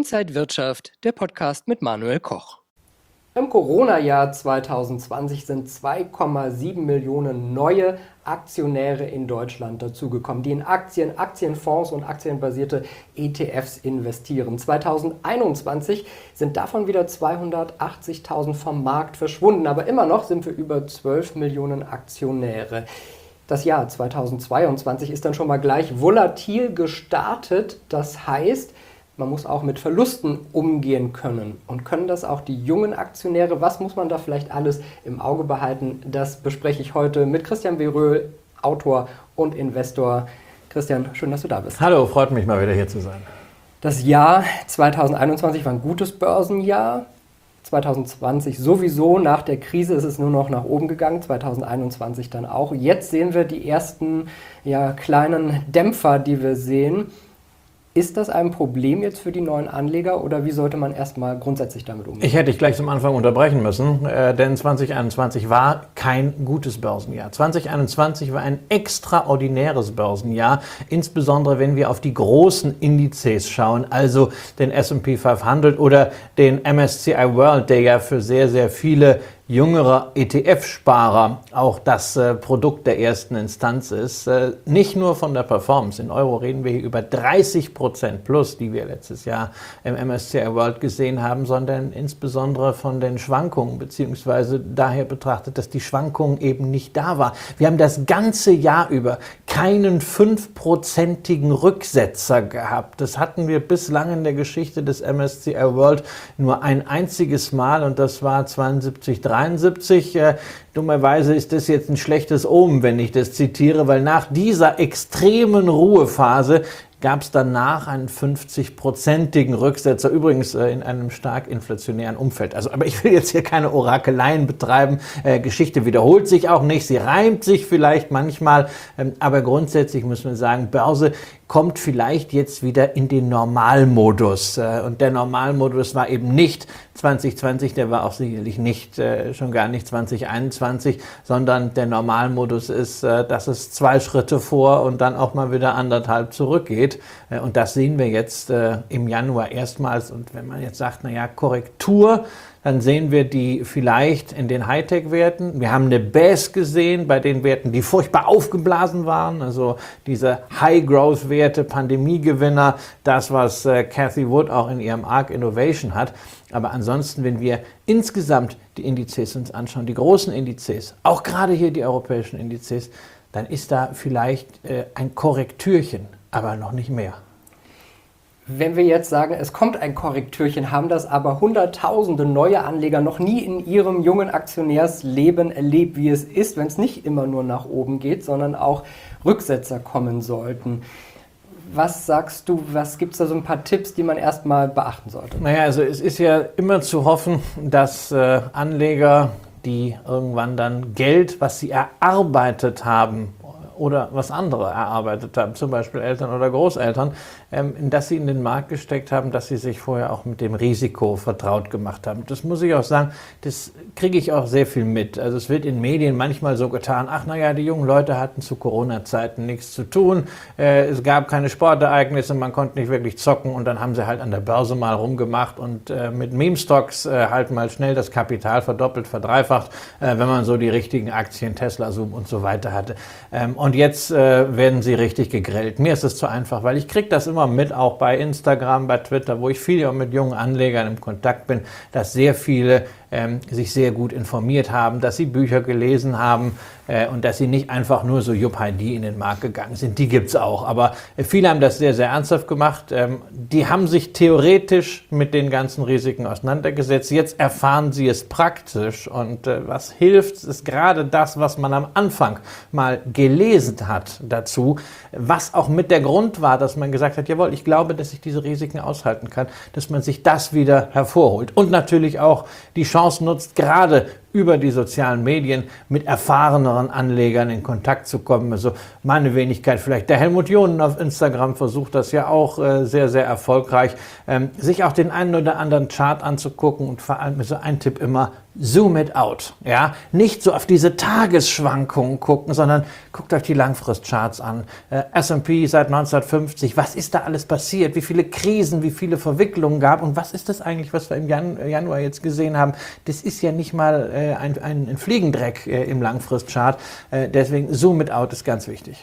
Inside Wirtschaft, der Podcast mit Manuel Koch. Im Corona-Jahr 2020 sind 2,7 Millionen neue Aktionäre in Deutschland dazugekommen, die in Aktien, Aktienfonds und aktienbasierte ETFs investieren. 2021 sind davon wieder 280.000 vom Markt verschwunden, aber immer noch sind wir über 12 Millionen Aktionäre. Das Jahr 2022 ist dann schon mal gleich volatil gestartet. Das heißt, man muss auch mit Verlusten umgehen können. Und können das auch die jungen Aktionäre? Was muss man da vielleicht alles im Auge behalten? Das bespreche ich heute mit Christian Beröhl, Autor und Investor. Christian, schön, dass du da bist. Hallo, freut mich mal wieder hier zu sein. Das Jahr 2021 war ein gutes Börsenjahr. 2020 sowieso, nach der Krise ist es nur noch nach oben gegangen, 2021 dann auch. Jetzt sehen wir die ersten kleinen Dämpfer, die wir sehen. Ist das ein Problem jetzt für die neuen Anleger oder wie sollte man erstmal grundsätzlich damit umgehen? Ich hätte dich gleich zum Anfang unterbrechen müssen, denn 2021 war kein gutes Börsenjahr. 2021 war ein extraordinäres Börsenjahr, insbesondere wenn wir auf die großen Indizes schauen, also den S&P 500 oder den MSCI World, der ja für sehr, sehr viele jüngere ETF-Sparer auch das Produkt der ersten Instanz ist. Nicht nur von der Performance. In Euro reden wir hier über 30% plus, die wir letztes Jahr im MSCI World gesehen haben, sondern insbesondere von den Schwankungen, beziehungsweise daher betrachtet, dass die Schwankungen eben nicht da war. Wir haben das ganze Jahr über keinen 5%igen Rücksetzer gehabt. Das hatten wir bislang in der Geschichte des MSCI World nur ein einziges Mal und das war 72-73. Dummerweise ist das jetzt ein schlechtes Omen, wenn ich das zitiere, weil nach dieser extremen Ruhephase gab es danach einen 50%igen Rücksetzer, übrigens in einem stark inflationären Umfeld. Aber ich will jetzt hier keine Orakeleien betreiben. Geschichte wiederholt sich auch nicht, sie reimt sich vielleicht manchmal, aber grundsätzlich muss man sagen, Börse kommt vielleicht jetzt wieder in den Normalmodus. Und der Normalmodus war eben nicht 2020, der war auch sicherlich nicht, schon gar nicht 2021, sondern der Normalmodus ist, dass es 2 Schritte vor und dann auch mal wieder 1,5 zurückgeht. Und das sehen wir jetzt im Januar erstmals. Und wenn man jetzt sagt, Korrektur, dann sehen wir die vielleicht in den Hightech-Werten. Wir haben eine Baisse gesehen bei den Werten, die furchtbar aufgeblasen waren. Also diese High-Growth-Werte, Pandemiegewinner, das, was Cathie Wood auch in ihrem ARK Innovation hat. Aber ansonsten, wenn wir insgesamt die Indizes uns anschauen, die großen Indizes, auch gerade hier die europäischen Indizes, dann ist da vielleicht ein Korrektürchen, aber noch nicht mehr. Wenn wir jetzt sagen, es kommt ein Korrektürchen, haben das aber hunderttausende neue Anleger noch nie in ihrem jungen Aktionärsleben erlebt, wie es ist, wenn es nicht immer nur nach oben geht, sondern auch Rücksetzer kommen sollten. Was sagst du, was gibt es da so ein paar Tipps, die man erstmal beachten sollte? Also es ist ja immer zu hoffen, dass Anleger, die irgendwann dann Geld, was sie erarbeitet haben, oder was andere erarbeitet haben, zum Beispiel Eltern oder Großeltern, dass sie in den Markt gesteckt haben, dass sie sich vorher auch mit dem Risiko vertraut gemacht haben. Das muss ich auch sagen, das kriege ich auch sehr viel mit. Also es wird in Medien manchmal so getan, die jungen Leute hatten zu Corona-Zeiten nichts zu tun, es gab keine Sportereignisse, man konnte nicht wirklich zocken und dann haben sie halt an der Börse mal rumgemacht und mit Meme-Stocks halt mal schnell das Kapital verdoppelt, verdreifacht, wenn man so die richtigen Aktien, Tesla, Zoom und so weiter hatte. Und jetzt werden sie richtig gegrillt. Mir ist es zu einfach, weil ich kriege das immer mit, auch bei Instagram, bei Twitter, wo ich viel auch mit jungen Anlegern im Kontakt bin, dass sehr viele sich sehr gut informiert haben, dass sie Bücher gelesen haben und dass sie nicht einfach nur so Jupp-Heidi in den Markt gegangen sind. Die gibt's auch, aber viele haben das sehr, sehr ernsthaft gemacht. Die haben sich theoretisch mit den ganzen Risiken auseinandergesetzt. Jetzt erfahren sie es praktisch und was hilft, ist gerade das, was man am Anfang mal gelesen hat dazu, was auch mit der Grund war, dass man gesagt hat, jawohl, ich glaube, dass ich diese Risiken aushalten kann, dass man sich das wieder hervorholt und natürlich auch die Chance nutzt, gerade über die sozialen Medien mit erfahreneren Anlegern in Kontakt zu kommen. Also meine Wenigkeit, vielleicht der Helmut Johnen auf Instagram versucht das ja auch sehr, sehr erfolgreich, sich auch den einen oder anderen Chart anzugucken und vor allem ist so ein Tipp immer, zoom it out. Ja? Nicht so auf diese Tagesschwankungen gucken, sondern guckt euch die Langfristcharts an. S&P seit 1950, was ist da alles passiert? Wie viele Krisen, wie viele Verwicklungen gab und was ist das eigentlich, was wir im Januar jetzt gesehen haben? Das ist ja nicht mal ein Fliegendreck im Langfristchart. Deswegen zoom it out ist ganz wichtig.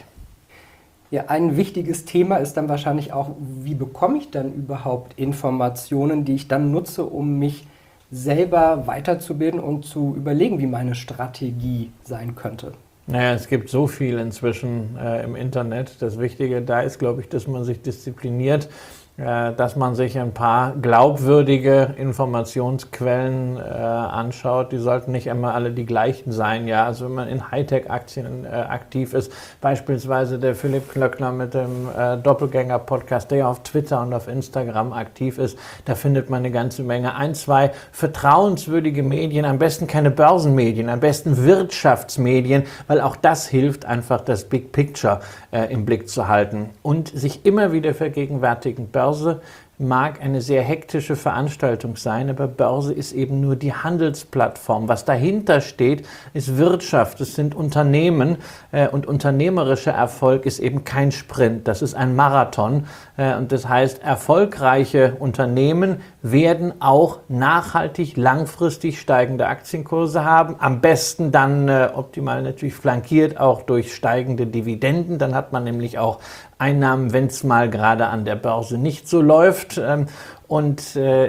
Ja, ein wichtiges Thema ist dann wahrscheinlich auch, wie bekomme ich dann überhaupt Informationen, die ich dann nutze, um mich selber weiterzubilden und zu überlegen, wie meine Strategie sein könnte. Naja, es gibt so viel inzwischen im Internet. Das Wichtige da ist, glaube ich, dass man sich diszipliniert, dass man sich ein paar glaubwürdige Informationsquellen anschaut. Die sollten nicht immer alle die gleichen sein. Ja, also wenn man in Hightech-Aktien aktiv ist, beispielsweise der Philipp Klöckner mit dem Doppelgänger-Podcast, der ja auf Twitter und auf Instagram aktiv ist, da findet man eine ganze Menge. 1, 2 vertrauenswürdige Medien, am besten keine Börsenmedien, am besten Wirtschaftsmedien, weil auch das hilft einfach, das Big Picture im Blick zu halten und sich immer wieder vergegenwärtigen. Börse mag eine sehr hektische Veranstaltung sein, aber Börse ist eben nur die Handelsplattform. Was dahinter steht, ist Wirtschaft, es sind Unternehmen und unternehmerischer Erfolg ist eben kein Sprint, das ist ein Marathon und das heißt, erfolgreiche Unternehmen werden auch nachhaltig, langfristig steigende Aktienkurse haben, am besten dann optimal natürlich flankiert auch durch steigende Dividenden, dann hat man nämlich auch Einnahmen, wenn es mal gerade an der Börse nicht so läuft. Und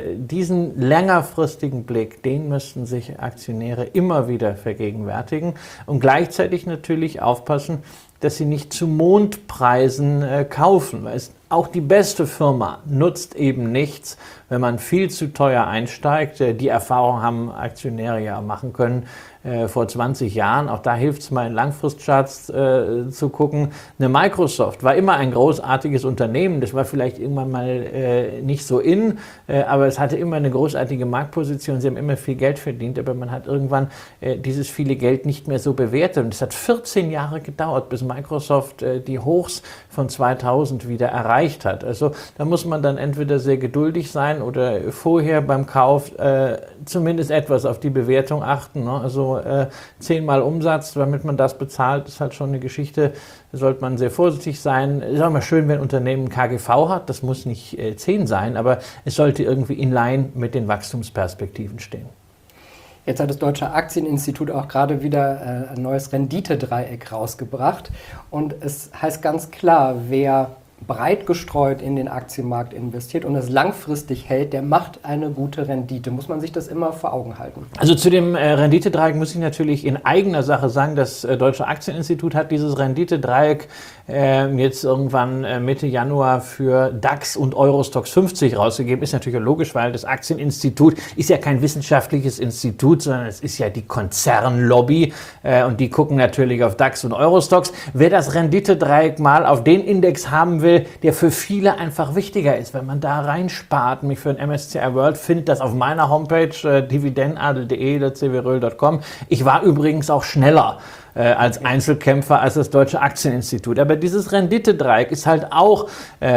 diesen längerfristigen Blick, den müssten sich Aktionäre immer wieder vergegenwärtigen und gleichzeitig natürlich aufpassen, dass sie nicht zu Mondpreisen kaufen. Weil auch die beste Firma nutzt eben nichts, wenn man viel zu teuer einsteigt. Die Erfahrung haben Aktionäre ja machen können vor 20 Jahren. Auch da hilft es mal in Langfristcharts zu gucken. Eine Microsoft war immer ein großartiges Unternehmen. Das war vielleicht irgendwann mal nicht so in, aber es hatte immer eine großartige Marktposition. Sie haben immer viel Geld verdient, aber man hat irgendwann dieses viele Geld nicht mehr so bewertet. Und es hat 14 Jahre gedauert, bis Microsoft die Hochs von 2000 wieder erreicht hat. Also da muss man dann entweder sehr geduldig sein oder vorher beim Kauf zumindest etwas auf die Bewertung achten. Ne? Also 10-mal Umsatz, damit man das bezahlt, ist halt schon eine Geschichte. Da sollte man sehr vorsichtig sein. Es ist auch mal schön, wenn ein Unternehmen ein KGV hat. Das muss nicht 10 sein, aber es sollte irgendwie in line mit den Wachstumsperspektiven stehen. Jetzt hat das Deutsche Aktieninstitut auch gerade wieder ein neues Renditedreieck rausgebracht. Und es heißt ganz klar, wer breit gestreut in den Aktienmarkt investiert und es langfristig hält, der macht eine gute Rendite. Muss man sich das immer vor Augen halten? Also zu dem Renditedreieck muss ich natürlich in eigener Sache sagen, das Deutsche Aktieninstitut hat dieses Renditedreieck jetzt irgendwann Mitte Januar für DAX und Eurostoxx 50 rausgegeben. Ist natürlich logisch, weil das Aktieninstitut ist ja kein wissenschaftliches Institut, sondern es ist ja die Konzernlobby und die gucken natürlich auf DAX und Eurostoxx. Wer das Renditedreieck mal auf den Index haben will, der für viele einfach wichtiger ist, wenn man da reinspart, mich für ein MSCI World, findet das auf meiner Homepage dividendenadel.de oder cvröhl.com. Ich war übrigens auch schneller als Einzelkämpfer als das Deutsche Aktieninstitut. Aber dieses Renditedreieck ist halt auch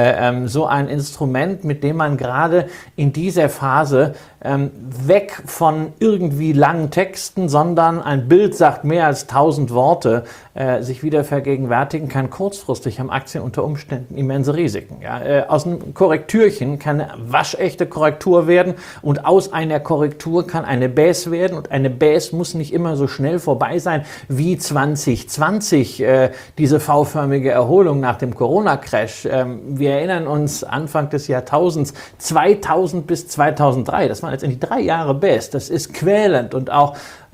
so ein Instrument, mit dem man gerade in dieser Phase weg von irgendwie langen Texten, sondern ein Bild sagt mehr als 1000 Worte, sich wieder vergegenwärtigen kann. Kurzfristig haben Aktien unter Umständen immense Risiken. Ja? Aus einem Korrektürchen kann eine waschechte Korrektur werden und aus einer Korrektur kann eine Baisse werden und eine Baisse muss nicht immer so schnell vorbei sein wie 2020, diese V-förmige Erholung nach dem Corona-Crash. Wir erinnern uns Anfang des Jahrtausends 2000 bis 2003, das waren letztendlich 3 Jahre Best, das ist quälend und auch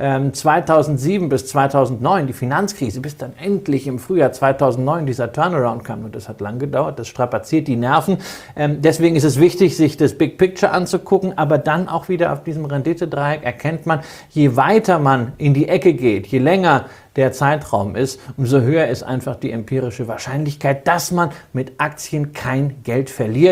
2007 bis 2009 die Finanzkrise, bis dann endlich im Frühjahr 2009 dieser Turnaround kam und das hat lang gedauert, das strapaziert die Nerven. Deswegen ist es wichtig, sich das Big Picture anzugucken, aber dann auch wieder auf diesem Renditedreieck erkennt man, je weiter man in die Ecke geht, je länger der Zeitraum ist, umso höher ist einfach die empirische Wahrscheinlichkeit, dass man mit Aktien kein Geld verliert.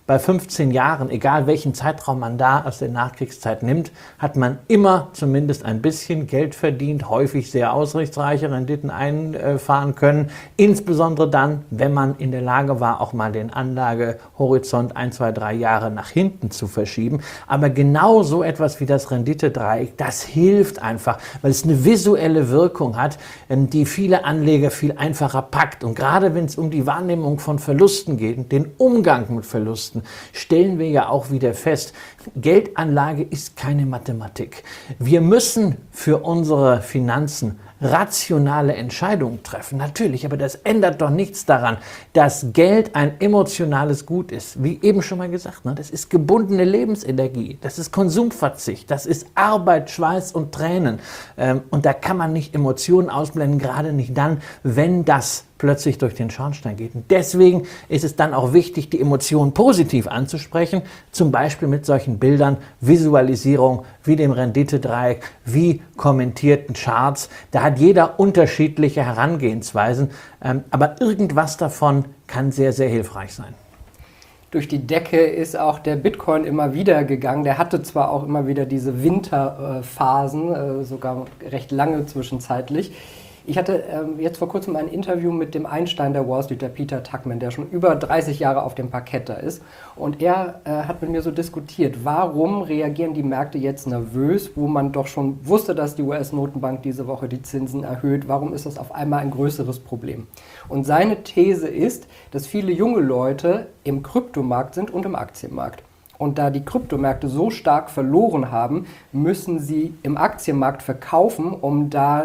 bei 15 Jahren, egal welchen Zeitraum man da aus der Nachkriegszeit nimmt, hat man immer zumindest ein bisschen Geld verdient, häufig sehr aussichtsreiche Renditen einfahren können. Insbesondere dann, wenn man in der Lage war, auch mal den Anlagehorizont 1, 2, 3 Jahre nach hinten zu verschieben. Aber genau so etwas wie das Renditedreieck, das hilft einfach, weil es eine visuelle Wirkung hat, die viele Anleger viel einfacher packt. Und gerade wenn es um die Wahrnehmung von Verlusten geht, den Umgang mit Verlusten, stellen wir ja auch wieder fest, Geldanlage ist keine Mathematik. Wir müssen für unsere Finanzen rationale Entscheidungen treffen. Natürlich, aber das ändert doch nichts daran, dass Geld ein emotionales Gut ist. Wie eben schon mal gesagt, das ist gebundene Lebensenergie, das ist Konsumverzicht, das ist Arbeit, Schweiß und Tränen. Und da kann man nicht Emotionen ausblenden, gerade nicht dann, wenn das plötzlich durch den Schornstein geht. Und deswegen ist es dann auch wichtig, die Emotionen positiv anzusprechen, zum Beispiel mit solchen Bildern, Visualisierung, wie dem Renditedreieck, wie kommentierten Charts. Da hat jeder unterschiedliche Herangehensweisen, aber irgendwas davon kann sehr, sehr hilfreich sein. Durch die Decke ist auch der Bitcoin immer wieder gegangen. Der hatte zwar auch immer wieder diese Winterphasen, sogar recht lange zwischenzeitlich. Ich hatte jetzt vor kurzem ein Interview mit dem Einstein der Wall Street, der Peter Tuchman, der schon über 30 Jahre auf dem Parkett da ist. Und er hat mit mir so diskutiert, warum reagieren die Märkte jetzt nervös, wo man doch schon wusste, dass die US-Notenbank diese Woche die Zinsen erhöht. Warum ist das auf einmal ein größeres Problem? Und seine These ist, dass viele junge Leute im Kryptomarkt sind und im Aktienmarkt. Und da die Kryptomärkte so stark verloren haben, müssen sie im Aktienmarkt verkaufen, um da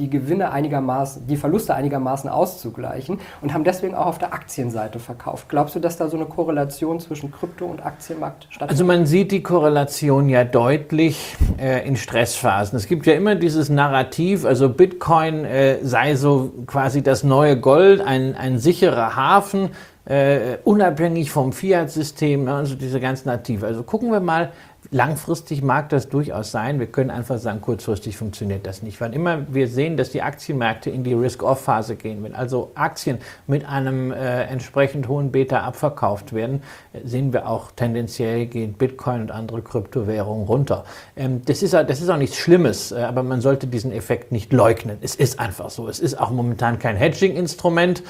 die Verluste einigermaßen auszugleichen, und haben deswegen auch auf der Aktienseite verkauft. Glaubst du, dass da so eine Korrelation zwischen Krypto- und Aktienmarkt stattfindet? Also man sieht die Korrelation ja deutlich in Stressphasen. Es gibt ja immer dieses Narrativ, also Bitcoin sei so quasi das neue Gold, ein sicherer Hafen, unabhängig vom Fiat-System, also diese ganzen Narrative. Also gucken wir mal, langfristig mag das durchaus sein. Wir können einfach sagen, kurzfristig funktioniert das nicht. Wann immer wir sehen, dass die Aktienmärkte in die Risk-Off-Phase gehen, wenn also Aktien mit einem entsprechend hohen Beta abverkauft werden, sehen wir auch tendenziell gehen Bitcoin und andere Kryptowährungen runter. Das ist auch nichts Schlimmes, aber man sollte diesen Effekt nicht leugnen. Es ist einfach so. Es ist auch momentan kein Hedging-Instrument,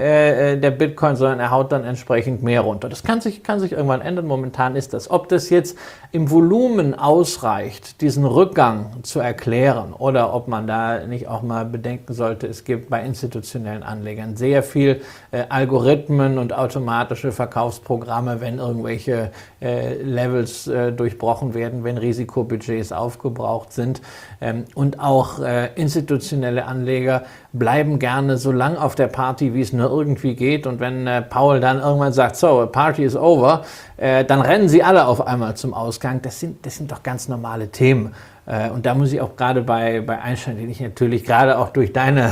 der Bitcoin, sondern er haut dann entsprechend mehr runter. Das kann sich irgendwann ändern. Momentan ist das. Ob das jetzt im Volumen ausreicht, diesen Rückgang zu erklären, oder ob man da nicht auch mal bedenken sollte, es gibt bei institutionellen Anlegern sehr viel Algorithmen und automatische Verkaufsprogramme, wenn irgendwelche Levels durchbrochen werden, wenn Risikobudgets aufgebraucht sind. Und auch institutionelle Anleger bleiben gerne so lang auf der Party, wie es nur irgendwie geht. Und wenn Paul dann irgendwann sagt, so, Party is over, dann rennen sie alle auf einmal zum Ausgang. Das sind doch ganz normale Themen. Und da muss ich auch gerade bei Einstein, den ich natürlich gerade auch durch deine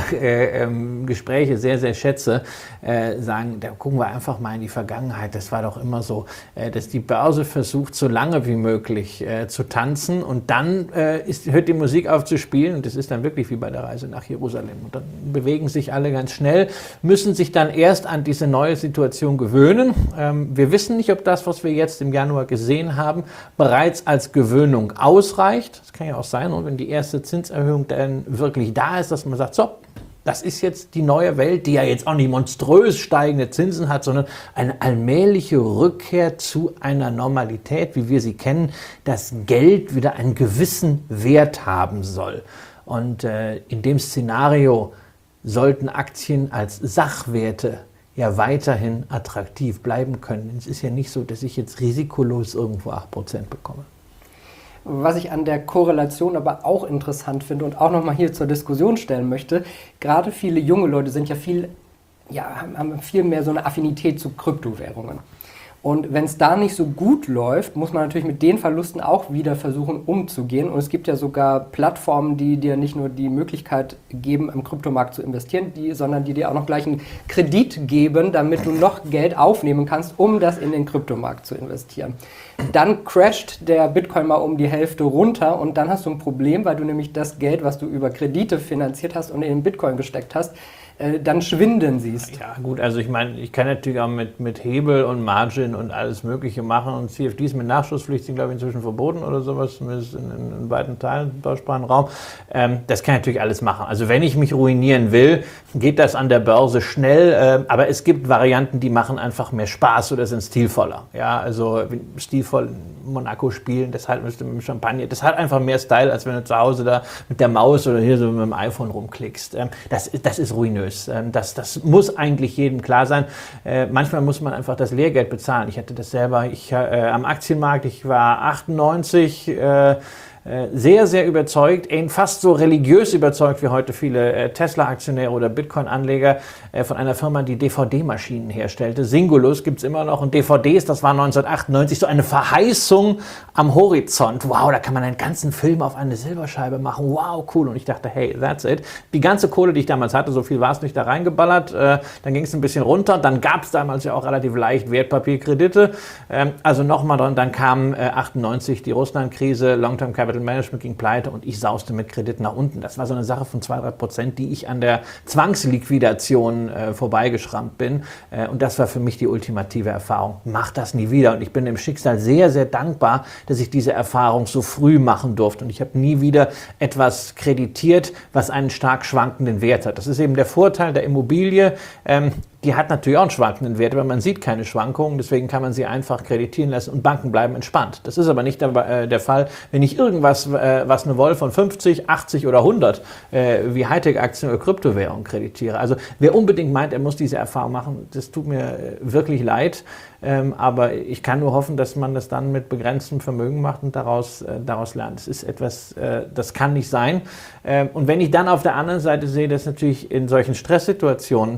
Gespräche sehr, sehr schätze, sagen, da gucken wir einfach mal in die Vergangenheit. Das war doch immer so, dass die Börse versucht, so lange wie möglich zu tanzen, und dann hört die Musik auf zu spielen, und das ist dann wirklich wie bei der Reise nach Jerusalem. Und dann bewegen sich alle ganz schnell, müssen sich dann erst an diese neue Situation gewöhnen. Wir wissen nicht, ob das, was wir jetzt im Januar gesehen haben, bereits als Gewöhnung ausreicht. Das kann ja auch sein, und wenn die erste Zinserhöhung dann wirklich da ist, dass man sagt, so, das ist jetzt die neue Welt, die ja jetzt auch nicht monströs steigende Zinsen hat, sondern eine allmähliche Rückkehr zu einer Normalität, wie wir sie kennen, dass Geld wieder einen gewissen Wert haben soll. Und in dem Szenario sollten Aktien als Sachwerte ja weiterhin attraktiv bleiben können. Es ist ja nicht so, dass ich jetzt risikolos irgendwo 8% bekomme. Was ich an der Korrelation aber auch interessant finde und auch nochmal hier zur Diskussion stellen möchte, gerade viele junge Leute sind haben viel mehr so eine Affinität zu Kryptowährungen. Und wenn es da nicht so gut läuft, muss man natürlich mit den Verlusten auch wieder versuchen umzugehen. Und es gibt ja sogar Plattformen, die dir nicht nur die Möglichkeit geben, im Kryptomarkt zu investieren, sondern die dir auch noch gleich einen Kredit geben, damit du noch Geld aufnehmen kannst, um das in den Kryptomarkt zu investieren. Dann crasht der Bitcoin mal um die Hälfte runter, und dann hast du ein Problem, weil du nämlich das Geld, was du über Kredite finanziert hast und in den Bitcoin gesteckt hast, dann schwinden siehst. Ja gut, also ich meine, ich kann natürlich auch mit Hebel und Margin und alles Mögliche machen und CFDs mit Nachschusspflicht sind, glaube ich, inzwischen verboten oder sowas, zumindest in weiten Teilen im deutschsprachigen Raum. Das kann ich natürlich alles machen. Also wenn ich mich ruinieren will, geht das an der Börse schnell, aber es gibt Varianten, die machen einfach mehr Spaß oder sind stilvoller. Ja, also stilvoll Monaco spielen, das halt mit dem Champagner, das hat einfach mehr Style, als wenn du zu Hause da mit der Maus oder hier so mit dem iPhone rumklickst. Das ist ruinös. Das muss eigentlich jedem klar sein. Manchmal muss man einfach das Lehrgeld bezahlen. Ich hatte das selber am Aktienmarkt, ich war 98, sehr, sehr überzeugt, fast so religiös überzeugt wie heute viele Tesla-Aktionäre oder Bitcoin-Anleger von einer Firma, die DVD-Maschinen herstellte. Singulus gibt es immer noch und DVDs, das war 1998 so eine Verheißung am Horizont. Wow, da kann man einen ganzen Film auf eine Silberscheibe machen. Wow, cool. Und ich dachte, hey, that's it. Die ganze Kohle, die ich damals hatte, so viel war es nicht, da reingeballert. Dann ging es ein bisschen runter. Dann gab es damals ja auch relativ leicht Wertpapierkredite. Also nochmal dran, dann kam 98 die Russland-Krise, Long-Term Capital Management ging pleite und ich sauste mit Kredit nach unten. Das war so eine Sache von 2-3%, die ich an der Zwangsliquidation vorbeigeschrammt bin. Und das war für mich die ultimative Erfahrung. Mach das nie wieder. Und ich bin dem Schicksal sehr, sehr dankbar, dass ich diese Erfahrung so früh machen durfte. Und ich habe nie wieder etwas kreditiert, was einen stark schwankenden Wert hat. Das ist eben der Vorteil der Immobilie. Die hat natürlich auch einen schwankenden Wert, aber man sieht keine Schwankungen, deswegen kann man sie einfach kreditieren lassen und Banken bleiben entspannt. Das ist aber nicht der Fall, wenn ich irgendwas, was eine Vol von 50, 80 oder 100 wie Hightech-Aktien oder Kryptowährungen kreditiere. Also wer unbedingt meint, er muss diese Erfahrung machen, das tut mir wirklich leid, aber ich kann nur hoffen, dass man das dann mit begrenztem Vermögen macht und daraus lernt. Das ist etwas, das kann nicht sein. Und wenn ich dann auf der anderen Seite sehe, dass natürlich in solchen Stresssituationen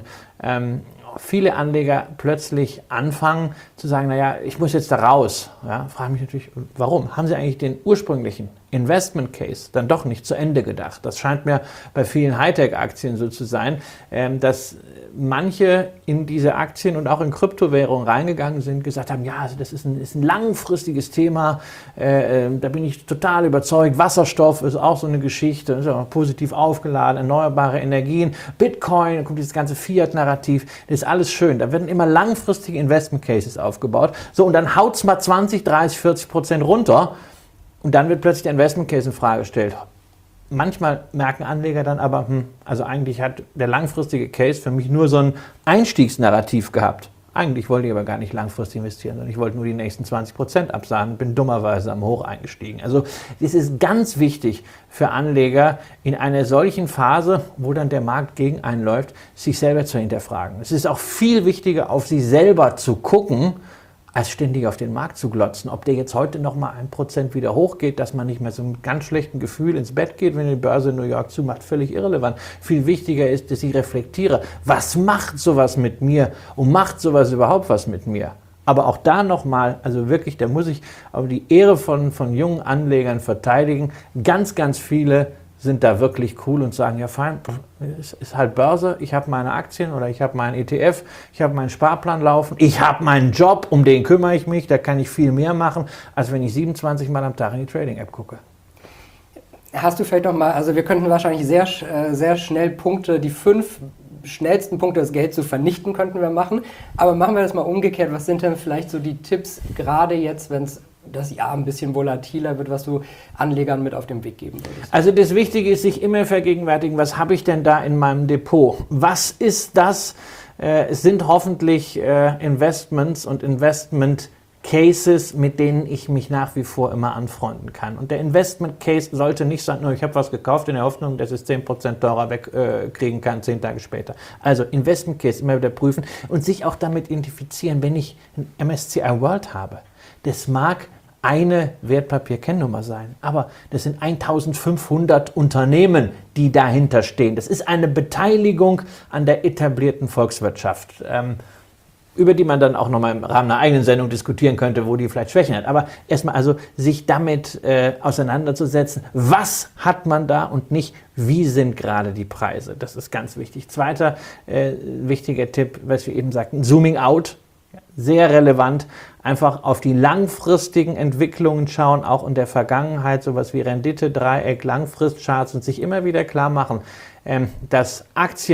viele Anleger plötzlich anfangen zu sagen, naja, ich muss jetzt da raus. Ja, frage mich natürlich, warum? Haben sie eigentlich den ursprünglichen Investment Case dann doch nicht zu Ende gedacht? Das scheint mir bei vielen Hightech-Aktien so zu sein, dass manche in diese Aktien und auch in Kryptowährungen reingegangen sind, gesagt haben, ja, also das ist ein langfristiges Thema, da bin ich total überzeugt. Wasserstoff ist auch so eine Geschichte, ist auch positiv aufgeladen, erneuerbare Energien, Bitcoin, da kommt dieses ganze Fiat-Narrativ, das ist alles schön. Da werden immer langfristige Investment Cases aufgebaut. So, und dann haut es mal 20, 30, 40% runter und dann wird plötzlich der Investment Case in Frage gestellt. Manchmal merken Anleger dann aber, also eigentlich hat der langfristige Case für mich nur so ein Einstiegsnarrativ gehabt. Eigentlich wollte ich aber gar nicht langfristig investieren, sondern ich wollte nur die nächsten 20% absagen, bin dummerweise am Hoch eingestiegen. Also es ist ganz wichtig für Anleger in einer solchen Phase, wo dann der Markt gegen einen läuft, sich selber zu hinterfragen. Es ist auch viel wichtiger, auf sich selber zu gucken, als ständig auf den Markt zu glotzen. Ob der jetzt heute nochmal 1% wieder hochgeht, dass man nicht mehr so mit ganz schlechtem Gefühl ins Bett geht, wenn die Börse in New York zumacht, völlig irrelevant. Viel wichtiger ist, dass ich reflektiere, was macht sowas mit mir und macht sowas überhaupt was mit mir? Aber auch da nochmal, also wirklich, da muss ich aber die Ehre von jungen Anlegern verteidigen. Ganz, ganz viele sind da wirklich cool und sagen, ja fein, es ist halt Börse, ich habe meine Aktien oder ich habe meinen ETF, ich habe meinen Sparplan laufen, ich habe meinen Job, um den kümmere ich mich, da kann ich viel mehr machen, als wenn ich 27 Mal am Tag in die Trading-App gucke. Hast du vielleicht noch mal, also wir könnten wahrscheinlich sehr, sehr schnell Punkte, die 5 schnellsten Punkte, das Geld zu vernichten, könnten wir machen, aber machen wir das mal umgekehrt, was sind denn vielleicht so die Tipps, gerade jetzt, wenn es das Jahr ein bisschen volatiler wird, was du Anlegern mit auf den Weg geben würdest? Also das Wichtige ist, sich immer vergegenwärtigen, was habe ich denn da in meinem Depot? Was ist das? Es sind hoffentlich Investments und Investment Cases, mit denen ich mich nach wie vor immer anfreunden kann. Und der Investment Case sollte nicht sein, nur ich habe was gekauft in der Hoffnung, dass es 10% teurer wegkriegen kann, 10 Tage später. Also Investment Case immer wieder prüfen und sich auch damit identifizieren, wenn ich ein MSCI World habe. Das mag eine Wertpapierkennnummer sein, aber das sind 1500 Unternehmen, die dahinter stehen. Das ist eine Beteiligung an der etablierten Volkswirtschaft, über die man dann auch nochmal im Rahmen einer eigenen Sendung diskutieren könnte, wo die vielleicht Schwächen hat. Aber erstmal also sich damit auseinanderzusetzen, was hat man da und nicht, wie sind gerade die Preise. Das ist ganz wichtig. Zweiter wichtiger Tipp, was wir eben sagten, Zooming out. Sehr relevant, einfach auf die langfristigen Entwicklungen schauen, auch in der Vergangenheit, sowas wie Rendite, Dreieck, Langfristcharts und sich immer wieder klar machen, dass Aktien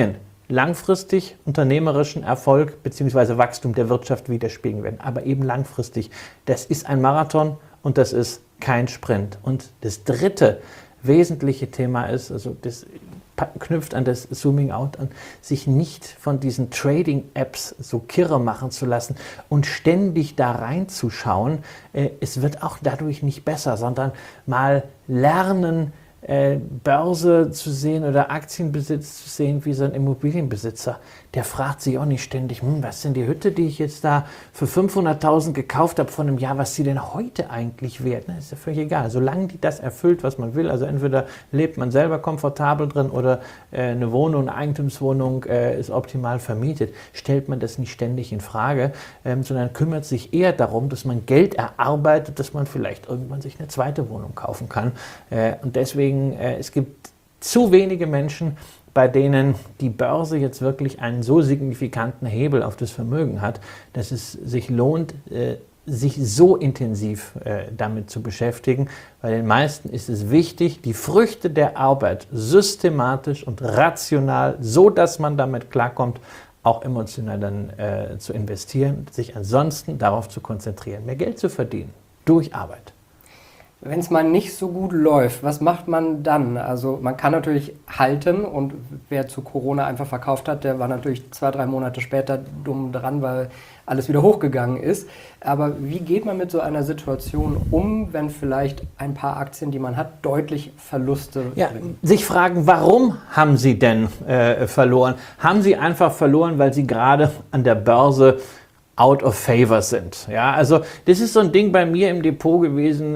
langfristig unternehmerischen Erfolg bzw. Wachstum der Wirtschaft widerspiegeln werden. Aber eben langfristig. Das ist ein Marathon und das ist kein Sprint. Und das dritte wesentliche Thema ist, also das knüpft an das Zooming Out an, sich nicht von diesen Trading-Apps so kirre machen zu lassen und ständig da reinzuschauen. Es wird auch dadurch nicht besser, sondern mal lernen, Börse zu sehen oder Aktienbesitz zu sehen wie so ein Immobilienbesitzer. Der fragt sich auch nicht ständig, was ist denn die Hütte, die ich jetzt da für 500.000 gekauft habe vor einem Jahr, was sie denn heute eigentlich wert? Das ist ja völlig egal. Solange die das erfüllt, was man will, also entweder lebt man selber komfortabel drin oder eine Wohnung, eine Eigentumswohnung ist optimal vermietet, stellt man das nicht ständig in Frage, sondern kümmert sich eher darum, dass man Geld erarbeitet, dass man vielleicht irgendwann sich eine zweite Wohnung kaufen kann. Und deswegen, es gibt zu wenige Menschen, bei denen die Börse jetzt wirklich einen so signifikanten Hebel auf das Vermögen hat, dass es sich lohnt, sich so intensiv damit zu beschäftigen. Bei den meisten ist es wichtig, die Früchte der Arbeit systematisch und rational, so dass man damit klarkommt, auch emotional dann zu investieren, sich ansonsten darauf zu konzentrieren, mehr Geld zu verdienen durch Arbeit. Wenn es mal nicht so gut läuft, was macht man dann? Also man kann natürlich halten und wer zu Corona einfach verkauft hat, der war natürlich 2-3 Monate später dumm dran, weil alles wieder hochgegangen ist. Aber wie geht man mit so einer Situation um, wenn vielleicht ein paar Aktien, die man hat, deutlich Verluste bringen? Sich fragen, warum haben sie denn verloren? Haben sie einfach verloren, weil sie gerade an der Börse out of favor sind. Ja, also das ist so ein Ding bei mir im Depot gewesen.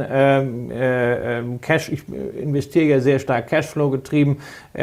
Ich investiere ja sehr stark Cashflow getrieben.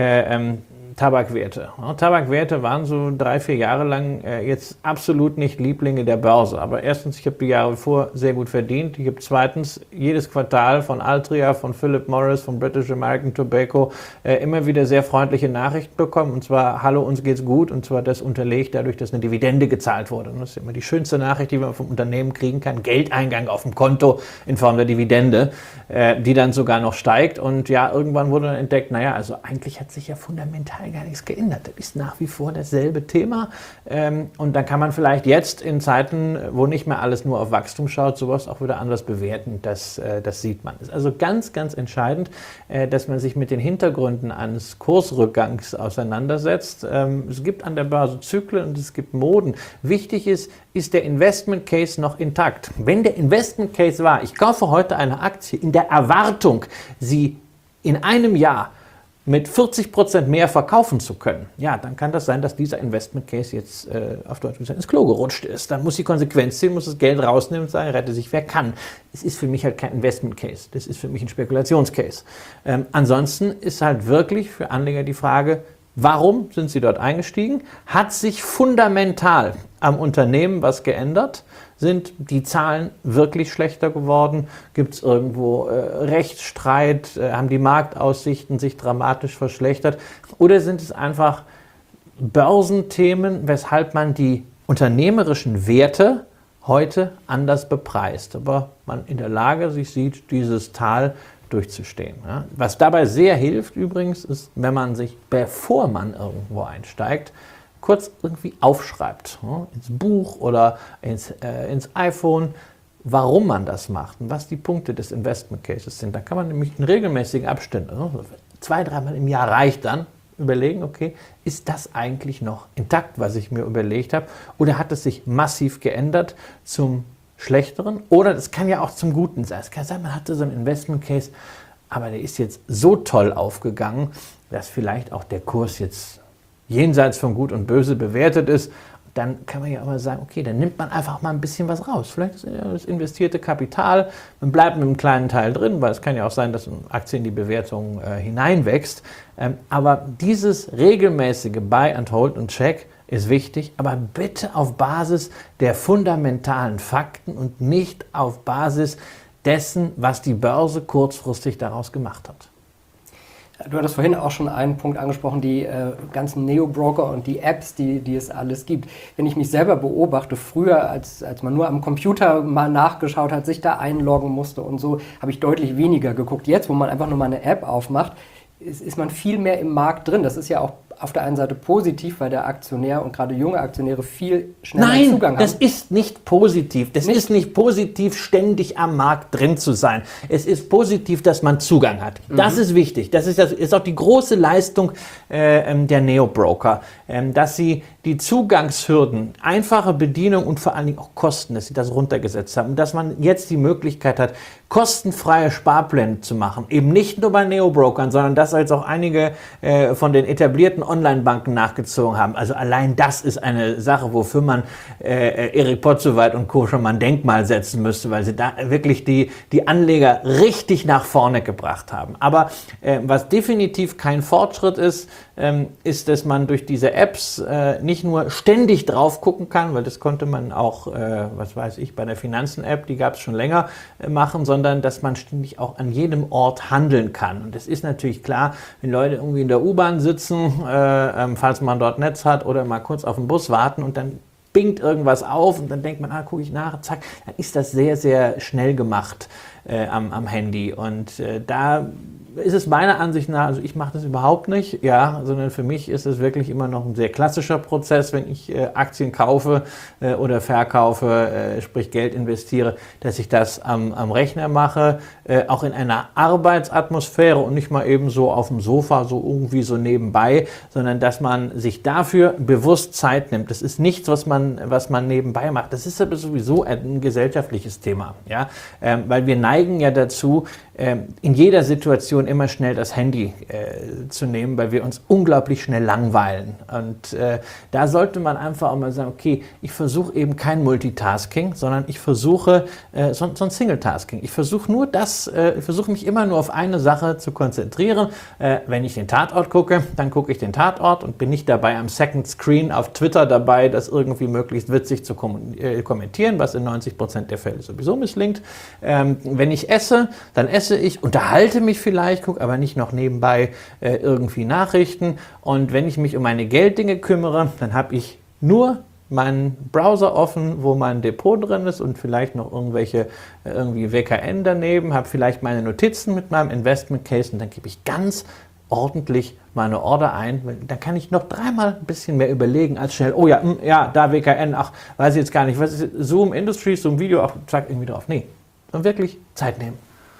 Tabakwerte. Tabakwerte waren so 3-4 Jahre lang jetzt absolut nicht Lieblinge der Börse. Aber erstens, ich habe die Jahre vor sehr gut verdient. Ich habe zweitens jedes Quartal von Altria, von Philip Morris, von British American Tobacco immer wieder sehr freundliche Nachrichten bekommen. Und zwar, hallo, uns geht's gut. Und zwar das unterlegt dadurch, dass eine Dividende gezahlt wurde. Und das ist immer die schönste Nachricht, die man vom Unternehmen kriegen kann. Geldeingang auf dem Konto in Form der Dividende, die dann sogar noch steigt. Und ja, irgendwann wurde dann entdeckt, naja, also eigentlich hat sich ja fundamental gar nichts geändert. Das ist nach wie vor dasselbe Thema. Und dann kann man vielleicht jetzt in Zeiten, wo nicht mehr alles nur auf Wachstum schaut, sowas auch wieder anders bewerten. Das sieht man. Es ist also ganz, ganz entscheidend, dass man sich mit den Hintergründen eines Kursrückgangs auseinandersetzt. Es gibt an der Börse Zyklen und es gibt Moden. Wichtig ist der Investment Case noch intakt. Wenn der Investment Case war, ich kaufe heute eine Aktie in der Erwartung, sie in einem Jahr mit 40% mehr verkaufen zu können, ja, dann kann das sein, dass dieser Investment Case jetzt auf Deutsch gesagt ins Klo gerutscht ist. Dann muss die Konsequenz ziehen, muss das Geld rausnehmen und sagen, rette sich wer kann. Es ist für mich halt kein Investment Case, das ist für mich ein Spekulationscase. Ansonsten ist halt wirklich für Anleger die Frage, warum sind sie dort eingestiegen? Hat sich fundamental am Unternehmen was geändert? Sind die Zahlen wirklich schlechter geworden? Gibt es irgendwo Rechtsstreit? Haben die Marktaussichten sich dramatisch verschlechtert? Oder sind es einfach Börsenthemen, weshalb man die unternehmerischen Werte heute anders bepreist, aber man in der Lage sich sieht, dieses Tal durchzustehen. Ja? Was dabei sehr hilft übrigens, ist, wenn man sich, bevor man irgendwo einsteigt, kurz irgendwie aufschreibt, ins Buch oder ins iPhone, warum man das macht und was die Punkte des Investment Cases sind. Da kann man nämlich in regelmäßigen Abständen, 2-3 Mal im Jahr reicht dann, überlegen, okay, ist das eigentlich noch intakt, was ich mir überlegt habe, oder hat es sich massiv geändert zum Schlechteren? Oder das kann ja auch zum Guten sein. Es kann sein, man hatte so einen Investment Case, aber der ist jetzt so toll aufgegangen, dass vielleicht auch der Kurs jetzt jenseits von Gut und Böse bewertet ist. Dann kann man ja aber sagen, okay, dann nimmt man einfach mal ein bisschen was raus. Vielleicht ist das investierte Kapital, man bleibt mit einem kleinen Teil drin, weil es kann ja auch sein, dass eine Aktie in die Bewertung hineinwächst. Aber dieses regelmäßige Buy and Hold und Check ist wichtig, aber bitte auf Basis der fundamentalen Fakten und nicht auf Basis dessen, was die Börse kurzfristig daraus gemacht hat. Du hattest vorhin auch schon einen Punkt angesprochen, die ganzen Neo-Broker und die Apps, die es alles gibt. Wenn ich mich selber beobachte, früher, als man nur am Computer mal nachgeschaut hat, sich da einloggen musste und so, habe ich deutlich weniger geguckt. Jetzt, wo man einfach nur mal eine App aufmacht, ist man viel mehr im Markt drin. Das ist ja auch auf der einen Seite positiv, weil der Aktionär und gerade junge Aktionäre viel schneller Zugang haben. Nein, das ist nicht positiv. Das ist nicht positiv, ständig am Markt drin zu sein. Es ist positiv, dass man Zugang hat. Das ist wichtig. Das ist auch die große Leistung der Neo-Broker, dass sie die Zugangshürden, einfache Bedienung und vor allen Dingen auch Kosten, dass sie das runtergesetzt haben und dass man jetzt die Möglichkeit hat, kostenfreie Sparpläne zu machen. Eben nicht nur bei Neo-Brokern, sondern das als auch einige von den etablierten Online-Banken nachgezogen haben. Also allein das ist eine Sache, wofür man Erik Potzowait und Co. schon mal ein Denkmal setzen müsste, weil sie da wirklich die Anleger richtig nach vorne gebracht haben. Aber was definitiv kein Fortschritt ist, dass man durch diese Apps nicht nur ständig drauf gucken kann, weil das konnte man auch, was weiß ich, bei der Finanzen-App, die gab es schon länger, machen, sondern dass man ständig auch an jedem Ort handeln kann. Und das ist natürlich klar, wenn Leute irgendwie in der U-Bahn sitzen, falls man dort Netz hat oder mal kurz auf den Bus warten und dann bingt irgendwas auf und dann denkt man, gucke ich nach, zack, dann ist das sehr, sehr schnell gemacht am Handy. Und da ist es meiner Ansicht nach, also ich mache das überhaupt nicht, sondern für mich ist es wirklich immer noch ein sehr klassischer Prozess, wenn ich Aktien kaufe oder verkaufe, sprich Geld investiere, dass ich das am Rechner mache, auch in einer Arbeitsatmosphäre und nicht mal eben so auf dem Sofa, so irgendwie so nebenbei, sondern dass man sich dafür bewusst Zeit nimmt. Das ist nichts, was man nebenbei macht. Das ist aber sowieso ein gesellschaftliches Thema, weil wir neigen ja dazu, in jeder Situation immer schnell das Handy zu nehmen, weil wir uns unglaublich schnell langweilen. Und da sollte man einfach auch mal sagen, okay, ich versuche eben kein Multitasking, sondern ich versuche so ein Singletasking. Ich versuche mich immer nur auf eine Sache zu konzentrieren. Wenn ich den Tatort gucke, dann gucke ich den Tatort und bin nicht dabei am Second Screen auf Twitter dabei, das irgendwie möglichst witzig zu kommentieren, was in 90% der Fälle sowieso misslingt. Wenn ich esse, dann esse ich, unterhalte mich vielleicht, gucke aber nicht noch nebenbei irgendwie Nachrichten. Und wenn ich mich um meine Gelddinge kümmere, dann habe ich nur meinen Browser offen, wo mein Depot drin ist und vielleicht noch irgendwie WKN daneben, habe vielleicht meine Notizen mit meinem Investment Case und dann gebe ich ganz ordentlich meine Order ein. Dann kann ich noch dreimal ein bisschen mehr überlegen als schnell, da WKN, weiß ich jetzt gar nicht, was ist Zoom Industries, Zoom Video, zack, irgendwie drauf. Nee, und wirklich Zeit nehmen.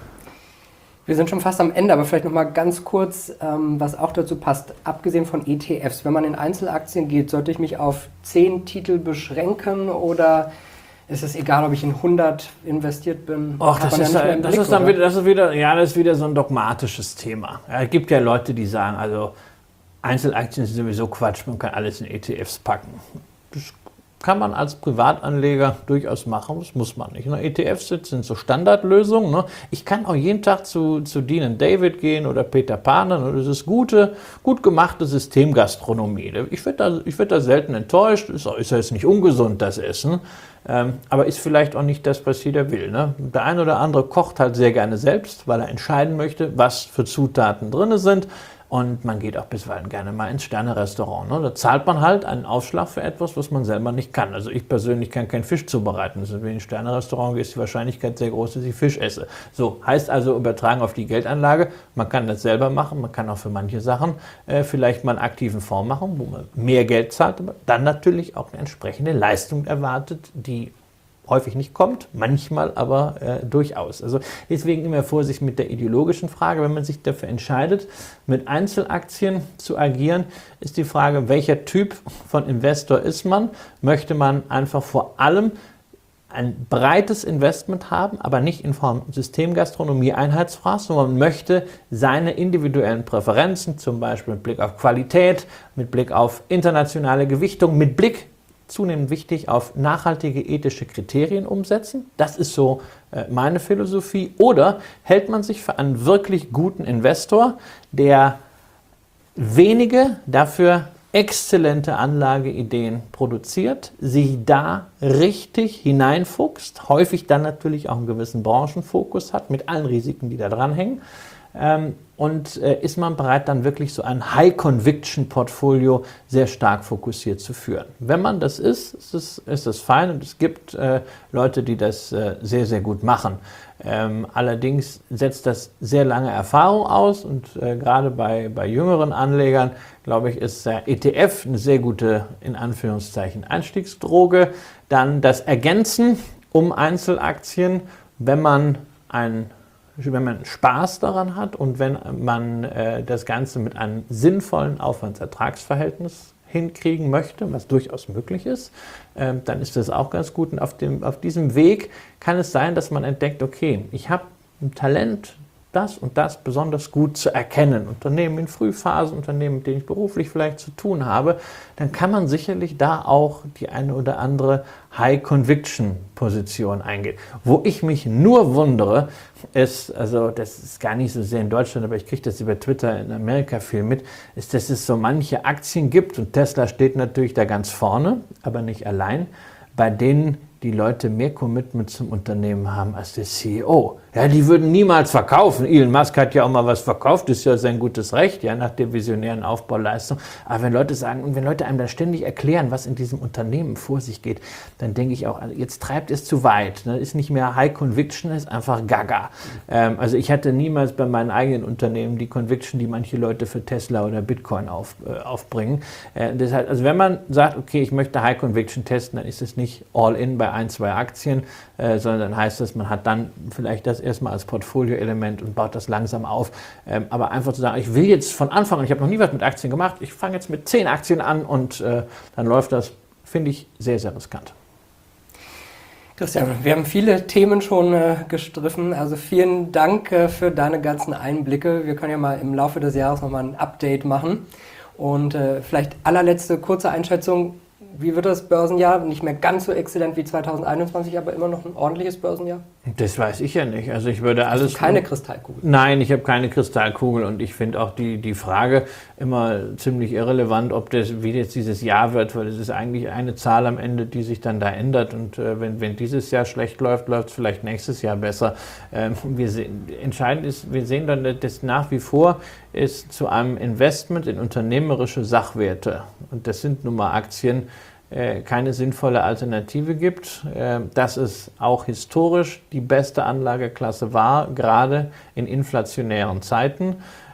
Wir sind schon fast am Ende, aber vielleicht noch mal ganz kurz, was auch dazu passt. Abgesehen von ETFs, wenn man in Einzelaktien geht, sollte ich mich auf 10 Titel beschränken oder ist es egal, ob ich in 100 investiert bin? Das ist wieder so ein dogmatisches Thema. Es gibt ja Leute, die sagen, also Einzelaktien sind sowieso Quatsch, man kann alles in ETFs packen. Das kann man als Privatanleger durchaus machen, das muss man nicht. ETFs sind so Standardlösungen. Ne? Ich kann auch jeden Tag zu Dean & David gehen oder Peter Pan, und das ist gut gemachte Systemgastronomie. Ich werd da selten enttäuscht, ist ja jetzt nicht ungesund, das Essen, aber ist vielleicht auch nicht das, was jeder will. Ne? Der eine oder andere kocht halt sehr gerne selbst, weil er entscheiden möchte, was für Zutaten drin sind. Und man geht auch bisweilen gerne mal ins Sterne-Restaurant. Ne? Da zahlt man halt einen Aufschlag für etwas, was man selber nicht kann. Also ich persönlich kann keinen Fisch zubereiten. Also wenn ich ins Sterne-Restaurant gehe, ist die Wahrscheinlichkeit sehr groß, dass ich Fisch esse. So, heißt also übertragen auf die Geldanlage, man kann das selber machen, man kann auch für manche Sachen vielleicht mal einen aktiven Fonds machen, wo man mehr Geld zahlt, aber dann natürlich auch eine entsprechende Leistung erwartet, die häufig nicht kommt, manchmal aber durchaus. Also deswegen immer Vorsicht mit der ideologischen Frage. Wenn man sich dafür entscheidet, mit Einzelaktien zu agieren, ist die Frage, welcher Typ von Investor ist man? Möchte man einfach vor allem ein breites Investment haben, aber nicht in Form Systemgastronomie Einheitsfraß, sondern man möchte seine individuellen Präferenzen, zum Beispiel mit Blick auf Qualität, mit Blick auf internationale Gewichtung, mit Blick zunehmend wichtig auf nachhaltige ethische Kriterien umsetzen. Das ist so meine Philosophie. Oder hält man sich für einen wirklich guten Investor, der wenige, dafür exzellente Anlageideen produziert, sich da richtig hineinfuchst, häufig dann natürlich auch einen gewissen Branchenfokus hat, mit allen Risiken, die da dranhängen, Und ist man bereit, dann wirklich so ein High-Conviction-Portfolio sehr stark fokussiert zu führen. Wenn man das ist das fein und es gibt Leute, die das sehr, sehr gut machen. Allerdings setzt das sehr lange Erfahrung aus und gerade bei jüngeren Anlegern, glaube ich, ist der ETF eine sehr gute, in Anführungszeichen, Einstiegsdroge. Dann das Ergänzen um Einzelaktien, wenn man Spaß daran hat und wenn man das Ganze mit einem sinnvollen Aufwand-Ertragsverhältnis hinkriegen möchte, was durchaus möglich ist, dann ist das auch ganz gut. Und auf diesem Weg kann es sein, dass man entdeckt, okay, ich habe ein Talent, das und das besonders gut zu erkennen. Unternehmen in Frühphasen, Unternehmen, mit denen ich beruflich vielleicht zu tun habe, dann kann man sicherlich da auch die eine oder andere High-Conviction-Position eingehen. Wo ich mich nur wundere, ist, also das ist gar nicht so sehr in Deutschland, aber ich kriege das über Twitter in Amerika viel mit, ist, dass es so manche Aktien gibt und Tesla steht natürlich da ganz vorne, aber nicht allein, bei denen die Leute mehr Commitment zum Unternehmen haben als der CEO. Ja, die würden niemals verkaufen. Elon Musk hat ja auch mal was verkauft, das ist ja sein gutes Recht, ja, nach der visionären Aufbauleistung. Aber wenn Leute sagen und wenn Leute einem dann ständig erklären, was in diesem Unternehmen vor sich geht, dann denke ich auch, jetzt treibt es zu weit. Ne? Ist nicht mehr High Conviction, ist einfach Gaga. Also ich hatte niemals bei meinen eigenen Unternehmen die Conviction, die manche Leute für Tesla oder Bitcoin aufbringen. Deshalb, also wenn man sagt, okay, ich möchte High Conviction testen, dann ist es nicht all in bei 1, 2 Aktien, sondern heißt das, man hat dann vielleicht das erstmal als Portfolioelement und baut das langsam auf. Aber einfach zu sagen, ich will jetzt von Anfang an, ich habe noch nie was mit Aktien gemacht, ich fange jetzt mit 10 Aktien an und dann läuft das, finde ich, sehr, sehr riskant. Christian, wir haben viele Themen schon gestriffen, also vielen Dank für deine ganzen Einblicke. Wir können ja mal im Laufe des Jahres nochmal ein Update machen und vielleicht allerletzte kurze Einschätzung. Wie wird das Börsenjahr? Nicht mehr ganz so exzellent wie 2021, aber immer noch ein ordentliches Börsenjahr? Das weiß ich ja nicht. Also ich würde alles. Hast du keine Kristallkugel? Nein, ich habe keine Kristallkugel und ich finde auch die Frage immer ziemlich irrelevant, wie jetzt dieses Jahr wird, weil es ist eigentlich eine Zahl am Ende, die sich dann da ändert und wenn dieses Jahr schlecht läuft, läuft es vielleicht nächstes Jahr besser. Entscheidend ist, wir sehen dann, dass nach wie vor es zu einem Investment in unternehmerische Sachwerte, und das sind nun mal Aktien, keine sinnvolle Alternative gibt, dass es auch historisch die beste Anlageklasse war, gerade in inflationären Zeiten,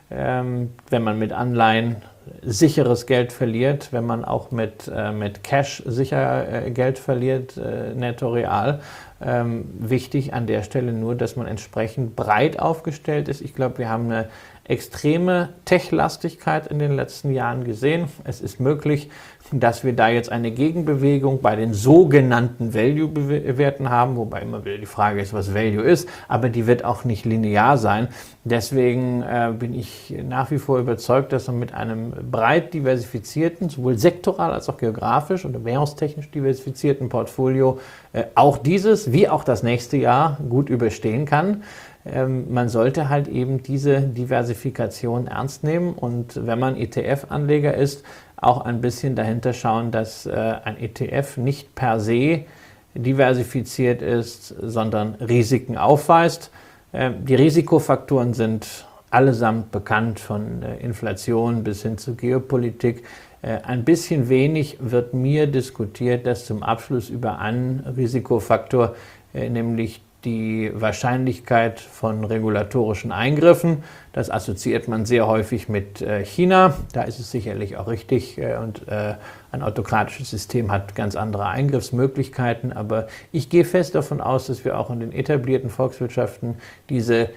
wenn man mit Anleihen sicheres Geld verliert, wenn man auch mit Cash sicher Geld verliert, netto real. Wichtig an der Stelle nur, dass man entsprechend breit aufgestellt ist. Ich glaube, wir haben eine extreme Tech-Lastigkeit in den letzten Jahren gesehen. Es ist möglich, dass wir da jetzt eine Gegenbewegung bei den sogenannten Value-Werten haben, wobei immer wieder die Frage ist, was Value ist, aber die wird auch nicht linear sein. Deswegen bin ich nach wie vor überzeugt, dass man mit einem breit diversifizierten, sowohl sektoral als auch geografisch und währungstechnisch diversifizierten Portfolio auch dieses wie auch das nächste Jahr gut überstehen kann. Man sollte halt eben diese Diversifikation ernst nehmen und wenn man ETF-Anleger ist, auch ein bisschen dahinter schauen, dass ein ETF nicht per se diversifiziert ist, sondern Risiken aufweist. Die Risikofaktoren sind allesamt bekannt, von Inflation bis hin zu Geopolitik. Ein bisschen wenig wird mir diskutiert, dass zum Abschluss über einen Risikofaktor, nämlich die Wahrscheinlichkeit von regulatorischen Eingriffen. Das assoziiert man sehr häufig mit China. Da ist es sicherlich auch richtig und ein autokratisches System hat ganz andere Eingriffsmöglichkeiten. Aber ich gehe fest davon aus, dass wir auch in den etablierten Volkswirtschaften diese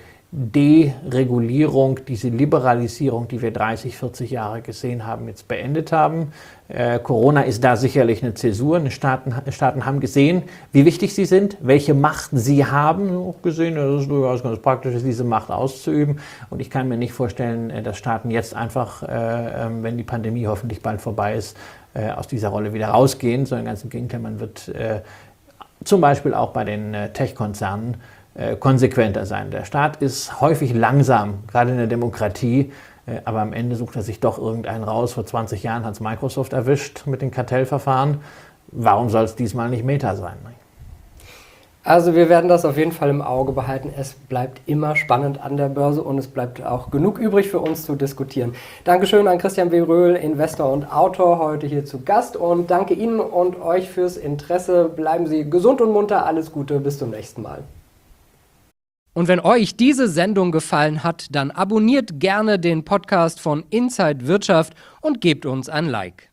Deregulierung, diese Liberalisierung, die wir 30, 40 Jahre gesehen haben, jetzt beendet haben. Corona ist da sicherlich eine Zäsur. Die Staaten haben gesehen, wie wichtig sie sind, welche Macht sie haben. Auch gesehen, dass es durchaus ganz praktisch ist, diese Macht auszuüben. Und ich kann mir nicht vorstellen, dass Staaten jetzt einfach, wenn die Pandemie hoffentlich bald vorbei ist, aus dieser Rolle wieder rausgehen, sondern ganz im Gegenteil, man wird zum Beispiel auch bei den Tech-Konzernen konsequenter sein. Der Staat ist häufig langsam, gerade in der Demokratie, aber am Ende sucht er sich doch irgendeinen raus. Vor 20 Jahren hat es Microsoft erwischt mit den Kartellverfahren. Warum soll es diesmal nicht Meta sein? Also wir werden das auf jeden Fall im Auge behalten. Es bleibt immer spannend an der Börse und es bleibt auch genug übrig für uns zu diskutieren. Dankeschön an Christian W. Röhl, Investor und Autor, heute hier zu Gast. Und danke Ihnen und euch fürs Interesse. Bleiben Sie gesund und munter. Alles Gute. Bis zum nächsten Mal. Und wenn euch diese Sendung gefallen hat, dann abonniert gerne den Podcast von Inside Wirtschaft und gebt uns ein Like.